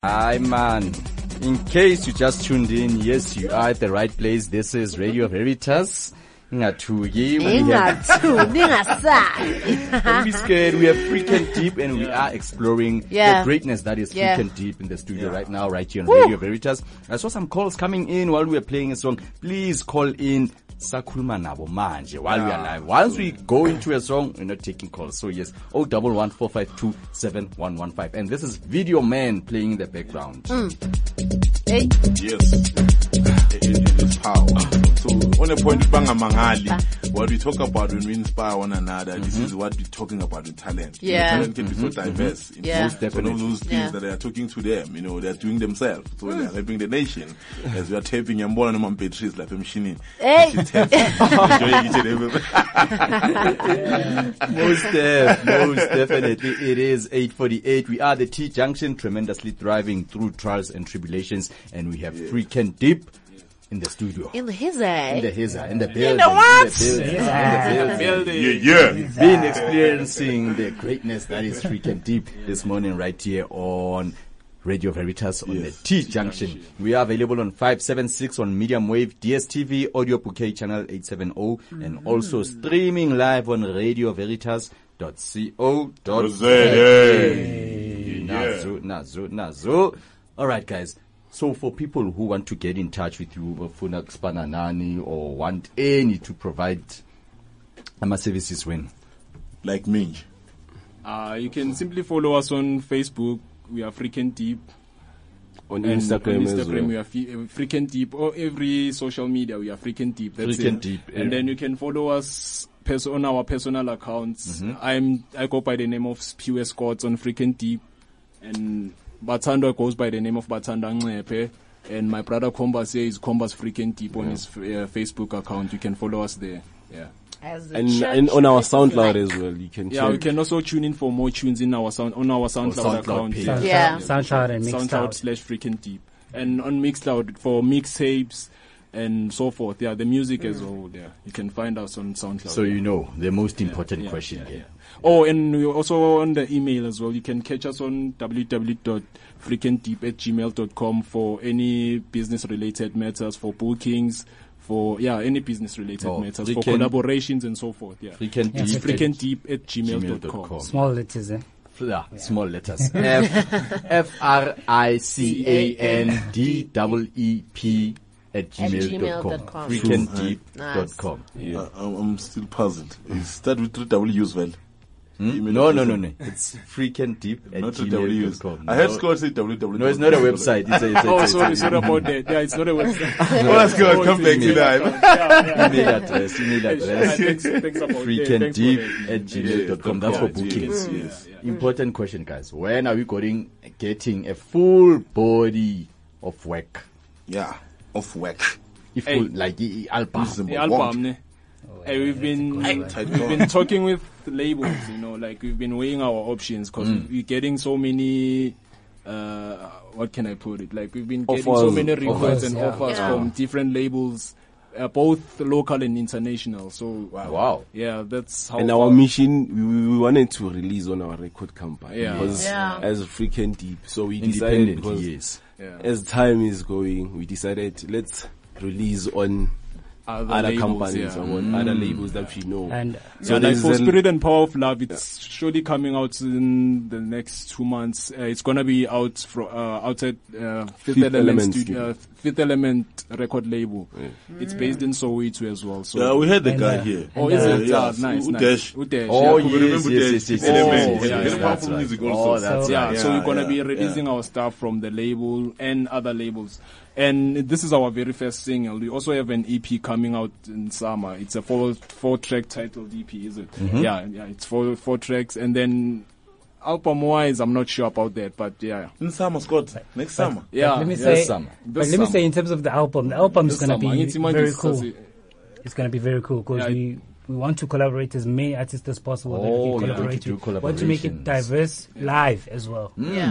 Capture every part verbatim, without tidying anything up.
Hi, man. In case you just tuned in, yes, you are at the right place. This is Radio Veritas. Ngathuki. Don't be scared. We are freaking deep and we are exploring yeah. the greatness that is yeah. freaking deep in the studio yeah. right now, right here on Woo. Radio Veritas. I saw some calls coming in while we were playing a song. Please call in. Sakhuluma nabo manje while yeah. we are live. Once we go into a song, we're not taking calls. So yes, oh one one four five two seven one one five. And this is Video Man playing in the background. Mm. Hey. Yes. It, it is power. So on a point, what we talk about when we inspire one another, mm-hmm. this is what we're talking about with talent. Yeah. You know, talent can be so diverse. Mm-hmm. Yeah. Most definitely. So those things yeah. that they are talking to them, you know, they're doing themselves. So mm. they're helping the nation. As we are taping Yambola no Petris like a machine. Hey. most def, most definitely. It is eight forty-eight. We are the T Junction, tremendously thriving through trials and tribulations, and we have yeah. freaking deep in the studio. In the hizza. In the hizza. In the building. In the what? In the building. Yeah. In the building. Yeah, yeah. We've been experiencing the greatness that is freaking deep this morning right here on Radio Veritas on yes. the T Junction. We are available on five seven six on medium wave, D S T V, audio bouquet channel eight seventy, mm-hmm. and also streaming live on radio veritas dot co dot za. Nazo, nazo, nazo. All right, guys. So for people who want to get in touch with you, Funak Spananani, or want any to provide Ama services when? Like me. Uh, you can simply follow us on Facebook. We are freaking deep. On Instagram, on Instagram as well. we are freaking deep. Or every social media, we are freaking deep. That's freaking it. deep. And yeah. then you can follow us pers- on our personal accounts. Mm-hmm. I'm I go by the name of P U S Scots on freaking deep, and Batanda goes by the name of Batanda Ngcepe. And my brother Kombas here is Kombas freaking deep on yeah. his uh, Facebook account. You can follow us there. Yeah. As and, and on our SoundCloud like. as well, you can. Yeah, check. We can also tune in for more tunes in our sound on our SoundCloud, SoundCloud account. Yeah, yeah. SoundCloud and Mixcloud. SoundCloud slash freaking deep, and on Mixcloud for mixtapes and so forth. Yeah, the music mm. as well. Yeah, you can find us on SoundCloud. So yeah. you know the most important yeah, yeah, question yeah, here. Yeah. Oh, and we're also on the email as well. You can catch us on w w w dot freaking deep at gmail dot com for any business related matters, for bookings. For yeah, any business related oh, matters, for collaborations and so forth. Yeah, freaking yeah. deep, freaking deep at gmail dot com. Small letters, eh? Yeah, yeah. Small letters. F F R I C A N D E E P at gmail dot com. freaking deep dot com. Yeah, I'm, I'm still puzzled. It start with three W's, well. Hmm? No, no, no, no. It's freaking deep at gmail dot com. I heard Scott say www. No, it's not a website. It's a, it's a, oh, it's sorry, sorry about that. Yeah, it's not a website. No, that's good. Come back to that. Email address. Email address. Thanks, thanks about freaking deep at gmail dot com. That's for bookings. Yes, yes. Important question, guys. When are we going getting a full body of work? Yeah, of work. If hey. like the album. The album, ne? Hey, we've been we've been talking with labels, you know, like we've been weighing our options because mm. we're getting so many. Uh, what can I put it? Like we've been getting offers, so many requests offers, and yeah. offers yeah. from different labels, uh, both local and international. So wow, wow. yeah, that's how. And our far. mission, we, we wanted to release on our record company, yeah, because yeah. as freaking deep. So we decided because yes. yeah. as time is going, we decided let's release on. Other, other labels, companies yeah. or mm. other labels that we know. And so yeah, like for Spirit and Power of Love, it's yeah. surely coming out in the next two months. Uh, it's gonna be out from uh, outside uh, Fifth, Fifth Element, Element studio, uh, Fifth Element record label. Yeah. It's based in Soweto as well. So yeah, we had the and, guy uh, here. Oh, is it? Yeah, Ah, nice, Udesh. nice. Udesh. Oh, yeah. yes, yes, yes, yes, Element. Oh, yeah, Very yeah, powerful right. music Oh, also. that's yeah, right. so we're gonna yeah, be releasing yeah. our stuff from the label and other labels. And this is our very first single. We also have an E P coming out in summer. It's a four four track titled E P, is it? Mm-hmm. Yeah, yeah. It's four four tracks, and then album wise, I'm not sure about that, but yeah. In summer, Scott. Next but, summer. Yeah, let me yeah, say. summer. But This let me summer. say, in terms of the album, the album is This going to summer. be It's imagine very it's cool. such It's going to be very cool because Yeah, we we want to collaborate as many artists as possible. Oh, that we yeah, can we collaborate do with. We want to make it collaborations. diverse live as well. Yeah. yeah.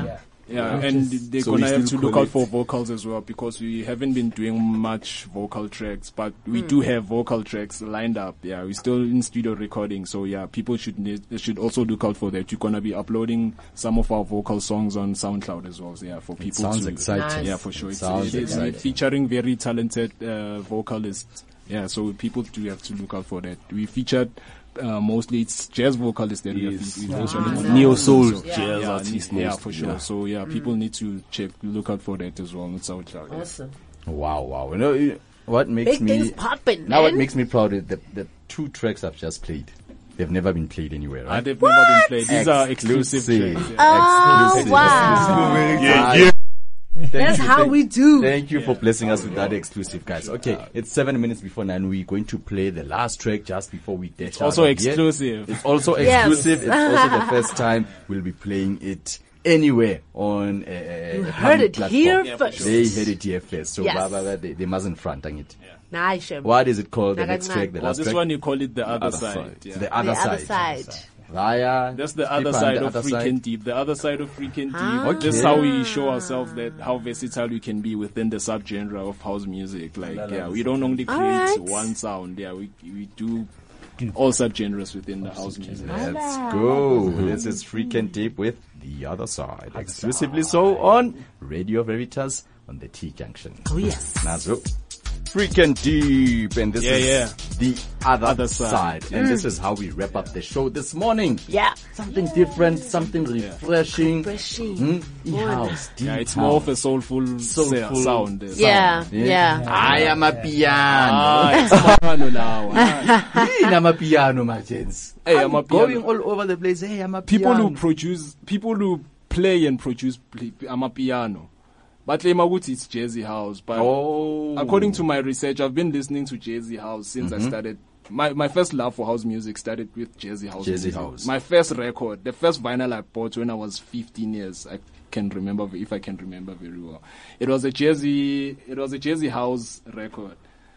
Yeah, and they're So we gonna have to still look out collect. for vocals as well because we haven't been doing much vocal tracks, but we do have vocal tracks lined up. Yeah, we're still in studio recording, so yeah, people should need, they should also look out for that. We're gonna be uploading some of our vocal songs on SoundCloud as well. So yeah, for people sounds to exciting. Nice. yeah, for sure. It It's, sounds it's exciting. featuring very talented uh, vocalists. Yeah, so people do have to look out for that. We featured. Uh, mostly it's jazz vocalists that Yes. we have featured. Ah, Neo soul Yeah. jazz Yeah, artist. yeah, most- for sure. yeah. So yeah, people need to check, look out for that as well on SoundCloud. Yeah. Awesome. Wow, wow. You know, you- what makes Big me things popping, now? What man. makes me proud is the the two tracks I've just played. They've never been played anywhere, Ah, right? they've never been played. These are exclusive Exclusive. tracks. Yeah. Oh, Exclusive. wow. Yeah, yeah. Thank That's you, how thank- we do. Thank you for blessing us with that exclusive, guys. Okay, it's seven minutes before nine. We're going to play the last track just before we dash out Also of here. exclusive. It's also Yes. exclusive. It's also the first time we'll be playing it anywhere on a, a, You a heard public it platform. here Yeah, for first. sure. They heard it here first, so Yes. blah, blah, blah, they, they mustn't front on it. Nice. Shem. What is it called? The Naga next Ngan. track, the Oh, last this track, one you call it the other, other side. side. Yeah. the other The other side. side. Raya, That's the skip other on side the of other Freaking side. Deep. The other side of Freaking Ah. Deep. This is how we show ourselves that how versatile we can be within the subgenre of house music. Like, yeah, we don't only create Alright. one sound. Yeah, we we do all subgenres within the house music. Let's go. This is Freaking Deep with The Other Side. Exclusively so on Radio Veritas on the T Junction. Oh, yes. Nazo. Freaking Deep. And this Yeah, is yeah. The Other, Other Side. Side. And this is how we wrap up the show this morning. Yeah. Something different, something refreshing. Refreshing. Hmm? E-house, deep Yeah, it's house. more of a soulful, Soulful sa- sound. uh, Yeah. sound. Yeah. I am a piano. Ah, it's piano now. Ah. Hey, I'm a piano, my gents. Hey, I'm, I'm a going piano. all over the place. Hey, I'm a People piano. who produce, people who play and produce pl- amapiano. But Lemaguti, it's Jazzy House. But Oh. according to my research, I've been listening to Jazzy House since Mm-hmm. I started. My my first love for house music started with Jazzy House. Jazzy music. House. My first record, the first vinyl I bought when I was fifteen years. I can remember if I can remember very well. It was a Jazzy. It was a Jazzy House record.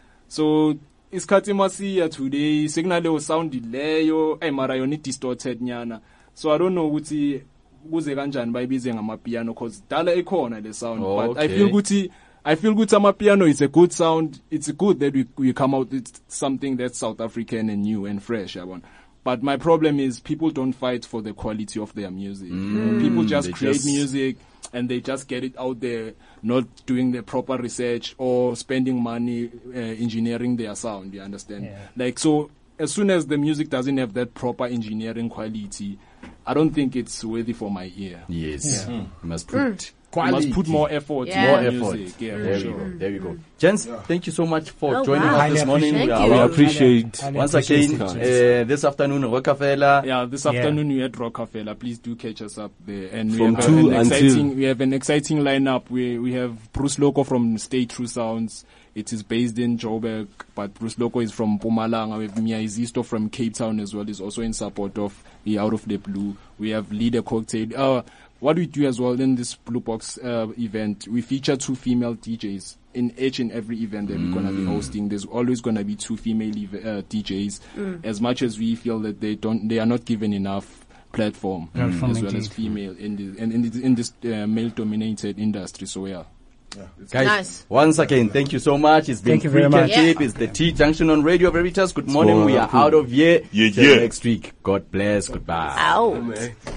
So isikhathi masiya today signale sound leyo emara yona distorted nyana. So I don't know ukuthi kuze kanjani bayibize ngamapiano cause dala ikhona le sound, but I Okay. feel ukuthi I feel good amapiano is a good sound. It's good that we we come out with something that's South African and new and fresh. I want. But my problem is people don't fight for the quality of their music. You know, people just they create just- music and they just get it out there, not doing the proper research or spending money uh, engineering their sound. You understand? Yeah. Like, so as soon as the music doesn't have that proper engineering quality, I don't think it's worthy for my ear. Yes. Hmm. You must put You quality. must put more effort Yeah. in More your effort. music. Yeah, There for we sure. go. There we go. Gents, thank you so much for Oh, joining wow. us this Highly morning. appreciate We Thank are you. We out. appreciate. Highly Once appreciate again, it. uh, this afternoon, Rockefeller. Yeah, this Yeah. afternoon we at Rockefeller. Please do catch us up there. And From we have two an until- exciting, we have an exciting lineup. We we have Bruce Loco from Stay True Sounds. It is based in Joburg, but Bruce Loco is from Mpumalanga. We have Mia Izisto from Cape Town as well. Is also in support of the Out of the Blue. We have Leader Cocktail. Uh, what we do as well in this Blue Box uh, event, we feature two female D Js in each and every event that we're gonna be hosting. There's always gonna be two female ev- uh, D Js. As much as we feel that they don't, they are not given enough platform, Platform as well as indeed. female in the in, in, this- in this uh, male-dominated industry. So yeah. Guys, Nice. once again, thank you so much. It's been Thank you very Freaking much. Deep. It's the T Junction on Radio Veritas. Good morning. We are out of here. Yeah, Till yeah. next week. God bless. Goodbye. Ow. Man.